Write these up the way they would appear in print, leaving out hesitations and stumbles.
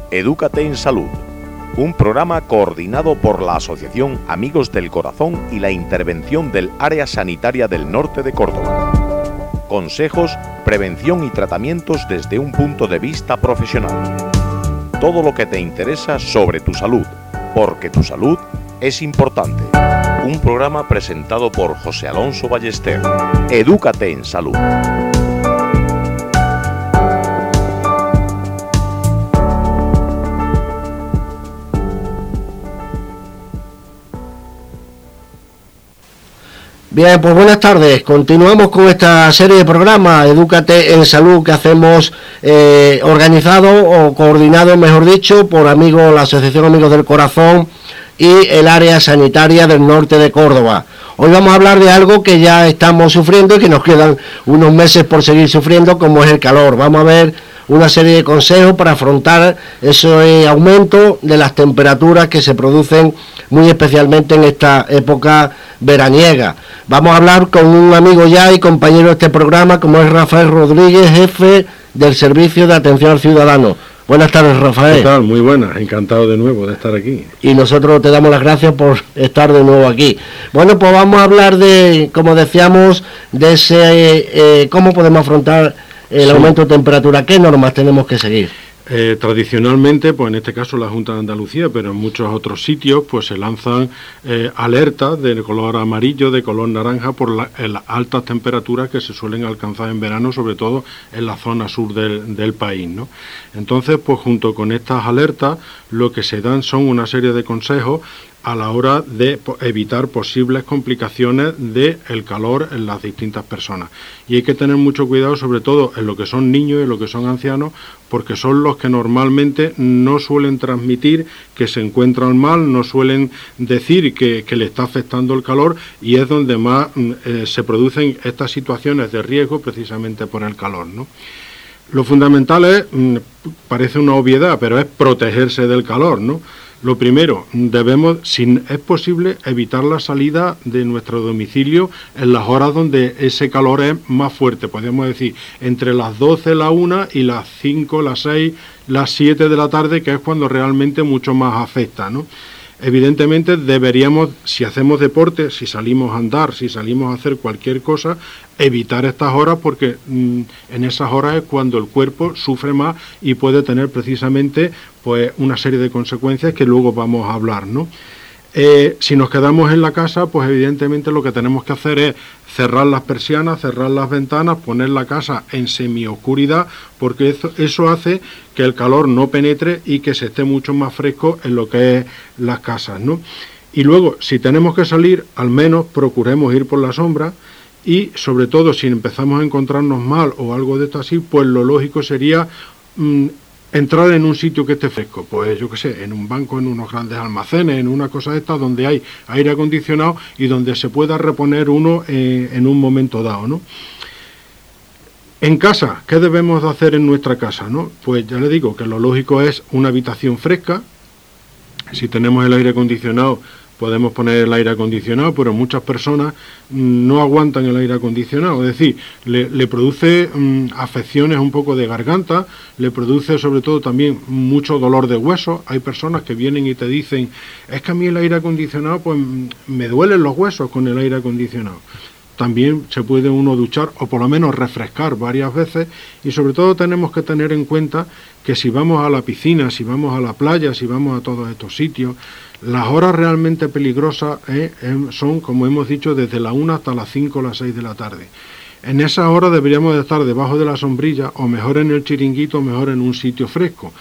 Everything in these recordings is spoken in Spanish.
Edúcate en Salud, un programa coordinado por la Asociación Amigos del Corazón y la intervención del Área Sanitaria del Norte de Córdoba. Consejos, prevención y tratamientos desde un punto de vista profesional. Todo lo que te interesa sobre tu salud, porque tu salud es importante. Un programa presentado por José Alonso Ballester. Edúcate en Salud. Bien, pues buenas tardes. Continuamos con esta serie de programas Edúcate en Salud que hacemos organizado o coordinado, mejor dicho, por amigos, la Asociación Amigos del Corazón y el Área Sanitaria del Norte de Córdoba. Hoy vamos a hablar de algo que ya estamos sufriendo y que nos quedan unos meses por seguir sufriendo, como es el calor. Vamos a ver una serie de consejos para afrontar ese aumento de las temperaturas que se producen muy especialmente en esta época veraniega. Vamos a hablar con un amigo ya y compañero de este programa, como es Rafael Rodríguez, jefe del Servicio de Atención al Ciudadano. Buenas tardes, Rafael. ¿Qué tal? Muy buenas, encantado de nuevo de estar aquí. Y nosotros te damos las gracias por estar de nuevo aquí. Bueno, pues vamos a hablar de, como decíamos, de ese cómo podemos afrontar el aumento de temperatura. ¿Qué normas tenemos que seguir? Tradicionalmente, pues en este caso la Junta de Andalucía, pero en muchos otros sitios, pues se lanzan alertas de color amarillo, de color naranja, por las altas temperaturas que se suelen alcanzar en verano, sobre todo en la zona sur del país, ¿no? Entonces, pues junto con estas alertas, lo que se dan son una serie de consejos a la hora de evitar posibles complicaciones del calor en las distintas personas. Y hay que tener mucho cuidado, sobre todo en lo que son niños y en lo que son ancianos, porque son los que normalmente no suelen transmitir que se encuentran mal, no suelen decir que le está afectando el calor, y es donde más se producen estas situaciones de riesgo precisamente por el calor, ¿no? Lo fundamental es, parece una obviedad, pero es protegerse del calor, ¿no? Lo primero, debemos, si es posible, evitar la salida de nuestro domicilio en las horas donde ese calor es más fuerte. Podemos decir, entre las 12, la 1 y las 5, las 6, las 7 de la tarde, que es cuando realmente mucho más afecta, ¿no? Evidentemente deberíamos, si hacemos deporte, si salimos a andar, si salimos a hacer cualquier cosa, evitar estas horas, porque en esas horas es cuando el cuerpo sufre más y puede tener precisamente pues una serie de consecuencias que luego vamos a hablar, ¿no? Si nos quedamos en la casa, pues evidentemente lo que tenemos que hacer es cerrar las persianas, cerrar las ventanas, poner la casa en semioscuridad, porque eso hace que el calor no penetre y que se esté mucho más fresco en lo que es las casas, ¿no? Y luego, si tenemos que salir, al menos procuremos ir por la sombra, y sobre todo si empezamos a encontrarnos mal o algo de esto así, pues lo lógico sería entrar en un sitio que esté fresco, pues yo qué sé, en un banco, en unos grandes almacenes, en una cosa de estas donde hay aire acondicionado y donde se pueda reponer uno en un momento dado, ¿no? En casa, ¿qué debemos de hacer en nuestra casa, no? Pues ya le digo que lo lógico es una habitación fresca. Si tenemos el aire acondicionado, podemos poner el aire acondicionado, pero muchas personas no aguantan el aire acondicionado, es decir, le produce afecciones un poco de garganta, le produce sobre todo también mucho dolor de huesos. Hay personas que vienen y te dicen, es que a mí el aire acondicionado, pues me duelen los huesos con el aire acondicionado. También se puede uno duchar o por lo menos refrescar varias veces, y sobre todo tenemos que tener en cuenta que si vamos a la piscina, si vamos a la playa, si vamos a todos estos sitios, las horas realmente peligrosas son, como hemos dicho, desde la 1 hasta las 5 o las 6 de la tarde. En esas horas deberíamos de estar debajo de la sombrilla, o mejor en el chiringuito, o mejor en un sitio fresco.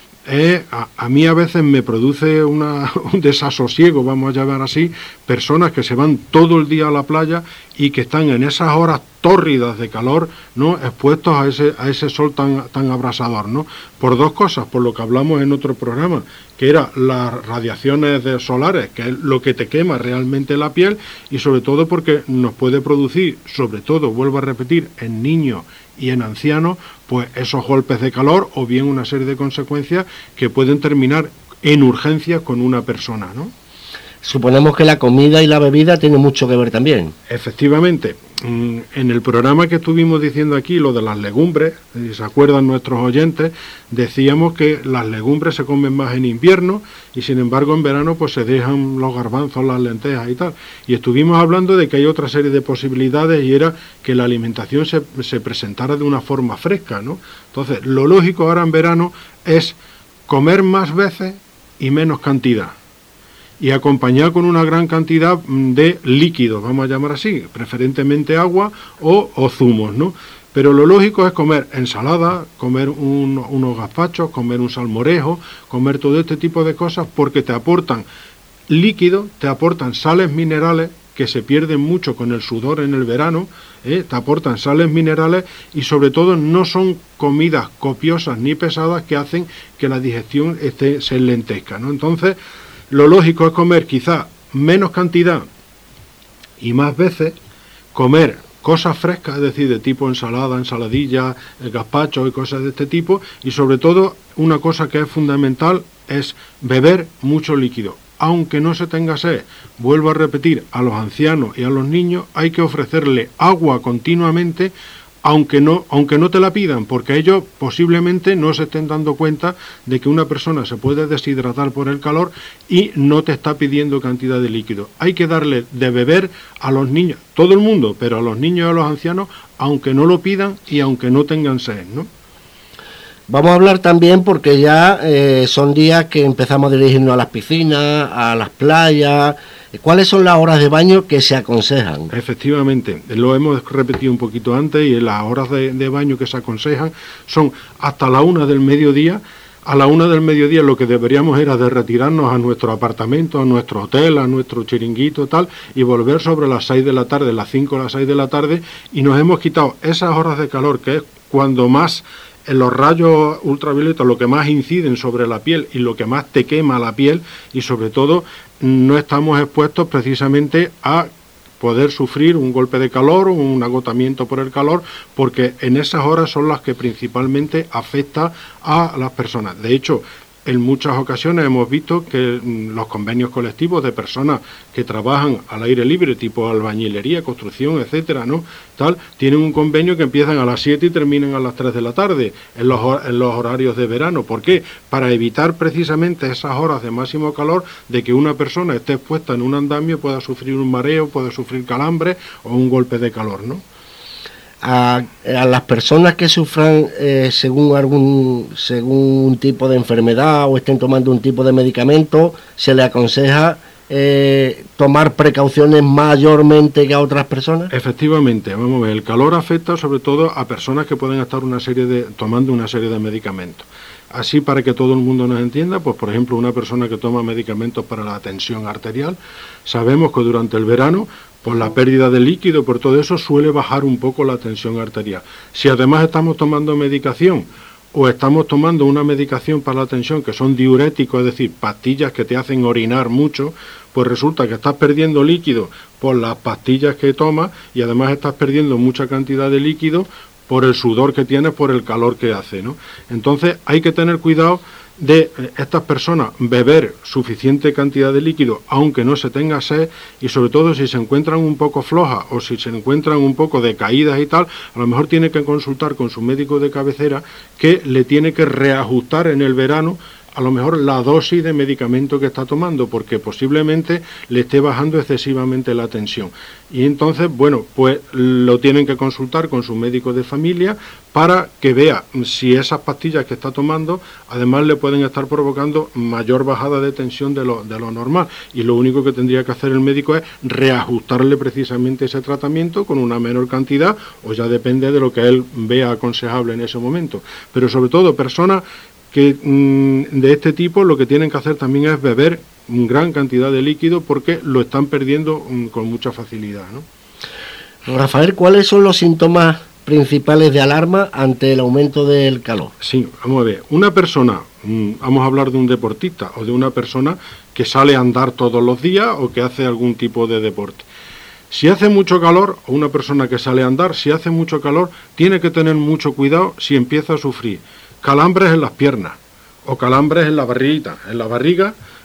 A mí a veces me produce un desasosiego, vamos a llamar así, personas que se van todo el día a la playa y que están en esas horas tórridas de calor, ¿no?, expuestos a ese sol tan abrasador, ¿no? Por dos cosas, por lo que hablamos en otro programa, que era las radiaciones solares, que es lo que te quema realmente la piel, y sobre todo porque nos puede producir, sobre todo, vuelvo a repetir, en niños y en ancianos, pues esos golpes de calor o bien una serie de consecuencias que pueden terminar en urgencias con una persona, ¿no? Suponemos que la comida y la bebida tienen mucho que ver también. Efectivamente, en el programa que estuvimos diciendo aquí, lo de las legumbres, si se acuerdan nuestros oyentes, decíamos que las legumbres se comen más en invierno y sin embargo en verano pues se dejan los garbanzos, las lentejas y tal. Y estuvimos hablando de que hay otra serie de posibilidades y era que la alimentación se presentara de una forma fresca, ¿no? Entonces, lo lógico ahora en verano es comer más veces y menos cantidad. Y acompañar con una gran cantidad de líquidos, vamos a llamar así, preferentemente agua o zumos, ¿no? Pero lo lógico es comer ensalada, comer unos gazpachos, comer un salmorejo, comer todo este tipo de cosas porque te aportan líquidos, te aportan sales minerales que se pierden mucho con el sudor en el verano, te aportan sales minerales y sobre todo no son comidas copiosas ni pesadas que hacen que la digestión se lentezca, ¿no? Entonces, lo lógico es comer quizá menos cantidad y más veces, comer cosas frescas, es decir, de tipo ensalada, ensaladilla, gazpacho y cosas de este tipo, y sobre todo una cosa que es fundamental es beber mucho líquido. Aunque no se tenga sed, vuelvo a repetir, a los ancianos y a los niños hay que ofrecerle agua continuamente, aunque no te la pidan, porque ellos posiblemente no se estén dando cuenta de que una persona se puede deshidratar por el calor y no te está pidiendo cantidad de líquido. Hay que darle de beber a los niños, todo el mundo, pero a los niños y a los ancianos, aunque no lo pidan y aunque no tengan sed, ¿no? Vamos a hablar también porque ya son días que empezamos a dirigirnos a las piscinas, a las playas. ¿Cuáles son las horas de baño que se aconsejan? Efectivamente, lo hemos repetido un poquito antes y las horas de baño que se aconsejan son hasta la 1 del mediodía. A la 1 del mediodía lo que deberíamos era de retirarnos a nuestro apartamento, a nuestro hotel, a nuestro chiringuito tal y volver sobre las 6 de la tarde, las 5 o las 6 de la tarde y nos hemos quitado esas horas de calor que es cuando más en los rayos ultravioletas lo que más inciden sobre la piel y lo que más te quema la piel y sobre todo no estamos expuestos precisamente a poder sufrir un golpe de calor o un agotamiento por el calor porque en esas horas son las que principalmente afecta a las personas. De hecho, en muchas ocasiones hemos visto que los convenios colectivos de personas que trabajan al aire libre, tipo albañilería, construcción, etcétera, ¿no? Tal, tienen un convenio que empiezan a las 7 y terminan a las 3 de la tarde, en los horarios de verano. ¿Por qué? Para evitar precisamente esas horas de máximo calor, de que una persona esté expuesta en un andamio, pueda sufrir un mareo, pueda sufrir calambres o un golpe de calor, ¿no? A las personas que sufran según un tipo de enfermedad o estén tomando un tipo de medicamento, se le aconseja tomar precauciones mayormente que a otras personas. Efectivamente, vamos a ver, el calor afecta sobre todo a personas que pueden estar tomando una serie de medicamentos. Así, para que todo el mundo nos entienda, pues por ejemplo, una persona que toma medicamentos para la tensión arterial, sabemos que durante el verano, por la pérdida de líquido, por todo eso, suele bajar un poco la tensión arterial. Si además estamos tomando medicación o estamos tomando una medicación para la tensión que son diuréticos, es decir, pastillas que te hacen orinar mucho, pues resulta que estás perdiendo líquido por las pastillas que tomas y además estás perdiendo mucha cantidad de líquido por el sudor que tienes, por el calor que hace, ¿no? Entonces hay que tener cuidado de estas personas beber suficiente cantidad de líquido aunque no se tenga sed y sobre todo si se encuentran un poco flojas o si se encuentran un poco decaídas y tal, a lo mejor tiene que consultar con su médico de cabecera que le tiene que reajustar en el verano a lo mejor la dosis de medicamento que está tomando, porque posiblemente le esté bajando excesivamente la tensión. Y entonces, bueno, pues lo tienen que consultar con su médico de familia para que vea si esas pastillas que está tomando, además le pueden estar provocando mayor bajada de tensión de lo normal. Y lo único que tendría que hacer el médico es reajustarle precisamente ese tratamiento con una menor cantidad, o ya depende de lo que él vea aconsejable en ese momento. Pero sobre todo, personas que de este tipo lo que tienen que hacer también es beber gran cantidad de líquido porque lo están perdiendo con mucha facilidad, ¿no? Rafael, ¿cuáles son los síntomas principales de alarma ante el aumento del calor? Sí, vamos a ver, una persona, vamos a hablar de un deportista o de una persona que sale a andar todos los días o que hace algún tipo de deporte. Si hace mucho calor, o una persona que sale a andar, si hace mucho calor, tiene que tener mucho cuidado si empieza a sufrir calambres en las piernas o calambres en la barriguita, en la barriga,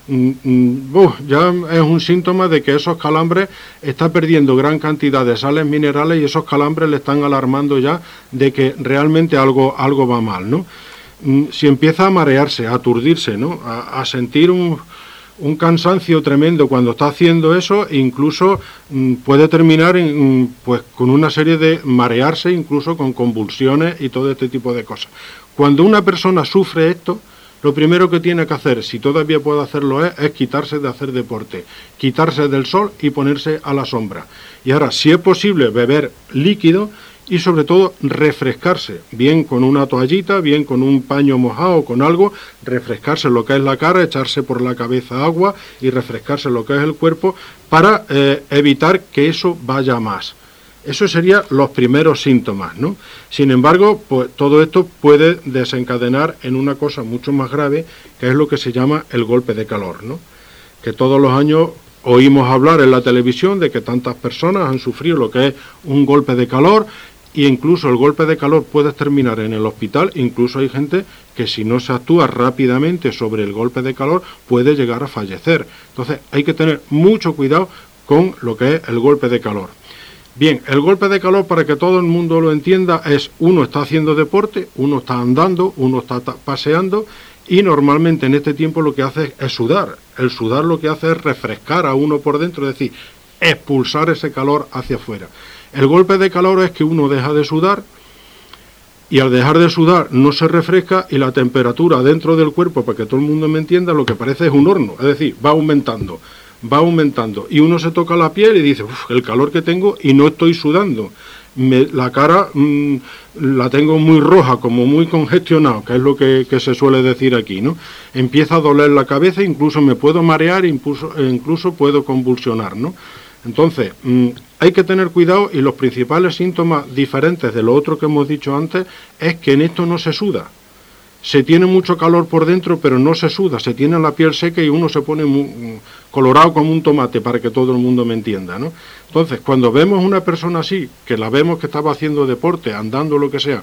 ya es un síntoma de que esos calambres está perdiendo gran cantidad de sales minerales y esos calambres le están alarmando ya de que realmente algo va mal, ¿no? Si empieza a marearse, a aturdirse, ¿no? A sentir un cansancio tremendo cuando está haciendo eso, incluso puede terminar pues con una serie de marearse, incluso con convulsiones y todo este tipo de cosas. Cuando una persona sufre esto, lo primero que tiene que hacer, si todavía puede hacerlo, es quitarse de hacer deporte, quitarse del sol y ponerse a la sombra. Y ahora, si es posible, beber líquido y sobre todo refrescarse, bien con una toallita, bien con un paño mojado, con algo, refrescarse lo que es la cara, echarse por la cabeza agua y refrescarse lo que es el cuerpo para evitar que eso vaya más. Eso serían los primeros síntomas, ¿no? Sin embargo, pues todo esto puede desencadenar en una cosa mucho más grave, que es lo que se llama el golpe de calor, ¿no? Que todos los años oímos hablar en la televisión de que tantas personas han sufrido lo que es un golpe de calor, e incluso el golpe de calor puede terminar en el hospital. Incluso hay gente que, si no se actúa rápidamente sobre el golpe de calor, puede llegar a fallecer. Entonces hay que tener mucho cuidado con lo que es el golpe de calor. Bien, el golpe de calor, para que todo el mundo lo entienda, es uno está haciendo deporte, uno está andando, uno está paseando, y normalmente en este tiempo lo que hace es sudar. El sudar lo que hace es refrescar a uno por dentro, es decir, expulsar ese calor hacia afuera. El golpe de calor es que uno deja de sudar, y al dejar de sudar no se refresca, y la temperatura dentro del cuerpo, para que todo el mundo me entienda, lo que parece es un horno, es decir, va aumentando, y uno se toca la piel y dice, el calor que tengo y no estoy sudando, la cara la tengo muy roja, como muy congestionado, que es lo que se suele decir aquí, ¿no? Empieza a doler la cabeza, incluso me puedo marear, incluso puedo convulsionar, ¿no? Entonces, hay que tener cuidado, y los principales síntomas diferentes de lo otro que hemos dicho antes es que en esto no se suda. Se tiene mucho calor por dentro, pero no se suda, se tiene la piel seca y uno se pone muy colorado como un tomate, para que todo el mundo me entienda, ¿no? Entonces, cuando vemos una persona así, que la vemos que estaba haciendo deporte, andando, lo que sea,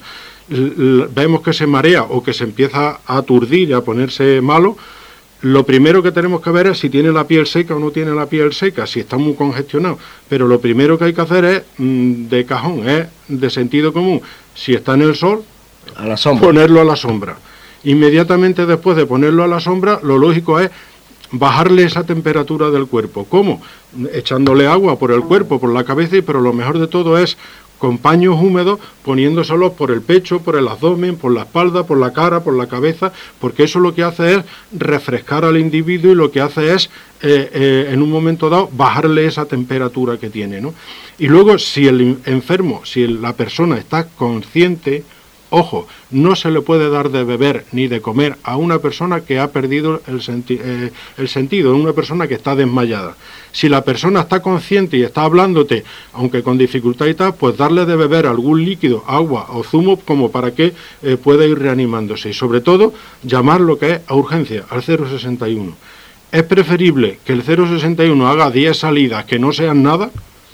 vemos que se marea o que se empieza a aturdir y a ponerse malo, lo primero que tenemos que ver es si tiene la piel seca o no tiene la piel seca, si está muy congestionado. Pero lo primero que hay que hacer es, de cajón, es de sentido común, si está en el sol, a la sombra, ponerlo a la sombra. Inmediatamente después de ponerlo a la sombra, lo lógico es bajarle esa temperatura del cuerpo. ¿Cómo? Echándole agua por el cuerpo, por la cabeza, pero lo mejor de todo es con paños húmedos, poniéndoselos por el pecho, por el abdomen, por la espalda, por la cara, por la cabeza, porque eso lo que hace es refrescar al individuo, y lo que hace es, en un momento dado, bajarle esa temperatura que tiene, ¿no? Y luego, si el enfermo, si la persona está consciente, ojo, no se le puede dar de beber ni de comer a una persona que ha perdido el sentido, una persona que está desmayada. Si la persona está consciente y está hablándote, aunque con dificultad y tal, pues darle de beber algún líquido, agua o zumo, como para que pueda ir reanimándose. Y sobre todo, llamar lo que es a urgencia, al 061. Es preferible que el 061 haga 10 salidas que no sean nada,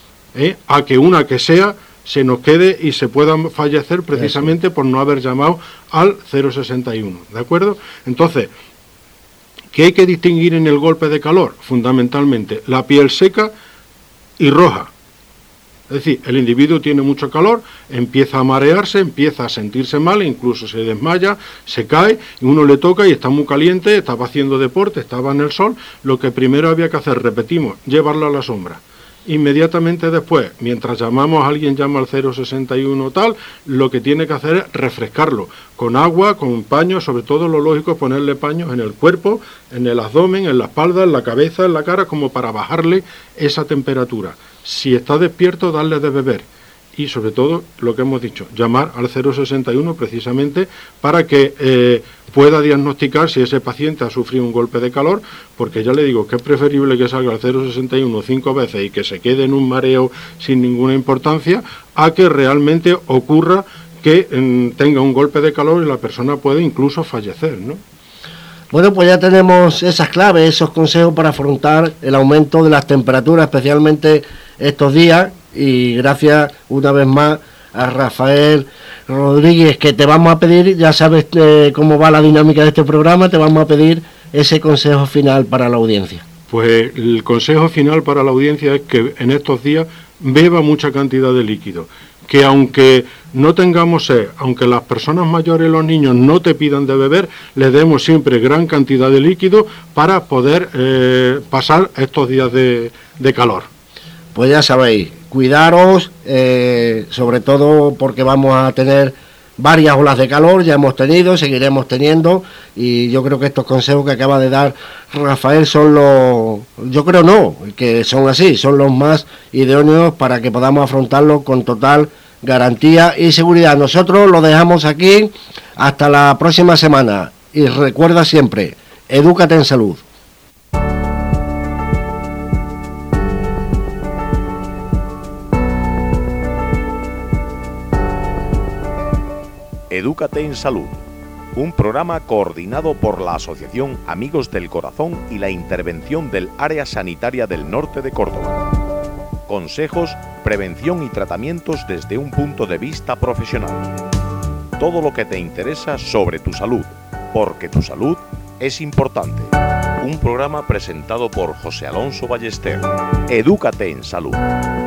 a que una que sea se nos quede y se pueda fallecer precisamente por no haber llamado al 061, ¿de acuerdo? Entonces, ¿qué hay que distinguir en el golpe de calor? Fundamentalmente, la piel seca y roja. Es decir, el individuo tiene mucho calor, empieza a marearse, empieza a sentirse mal, incluso se desmaya, se cae, y uno le toca y está muy caliente, estaba haciendo deporte, estaba en el sol. Lo que primero había que hacer, repetimos, llevarlo a la sombra. Inmediatamente después, mientras llamamos a alguien, llama al 061 tal, lo que tiene que hacer es refrescarlo con agua, con paños, sobre todo lo lógico es ponerle paños en el cuerpo, en el abdomen, en la espalda, en la cabeza, en la cara, como para bajarle esa temperatura. Si está despierto, darle de beber. Y sobre todo, lo que hemos dicho, llamar al 061 precisamente para que pueda diagnosticar si ese paciente ha sufrido un golpe de calor, porque ya le digo que es preferible que salga al 061 5 veces y que se quede en un mareo sin ninguna importancia, a que realmente ocurra que tenga un golpe de calor y la persona puede incluso fallecer, ¿no? Bueno, pues ya tenemos esas claves, esos consejos para afrontar el aumento de las temperaturas, especialmente estos días. Y gracias una vez más a Rafael Rodríguez, que te vamos a pedir, ya sabes cómo va la dinámica de este programa, te vamos a pedir ese consejo final para la audiencia? Pues el consejo final para la audiencia es que en estos días beba mucha cantidad de líquido, que aunque no tengamos sed, aunque las personas mayores y los niños no te pidan de beber, les demos siempre gran cantidad de líquido para poder pasar estos días de calor. Pues ya sabéis, cuidaros, sobre todo porque vamos a tener varias olas de calor, ya hemos tenido, seguiremos teniendo, y yo creo que estos consejos que acaba de dar Rafael son los, yo creo no, que son así, son los más idóneos para que podamos afrontarlo con total garantía y seguridad. Nosotros lo dejamos aquí hasta la próxima semana y recuerda siempre, edúcate en salud. Edúcate en Salud, un programa coordinado por la Asociación Amigos del Corazón y la intervención del Área Sanitaria del Norte de Córdoba. Consejos, prevención y tratamientos desde un punto de vista profesional. Todo lo que te interesa sobre tu salud, porque tu salud es importante. Un programa presentado por José Alonso Ballester. Edúcate en Salud.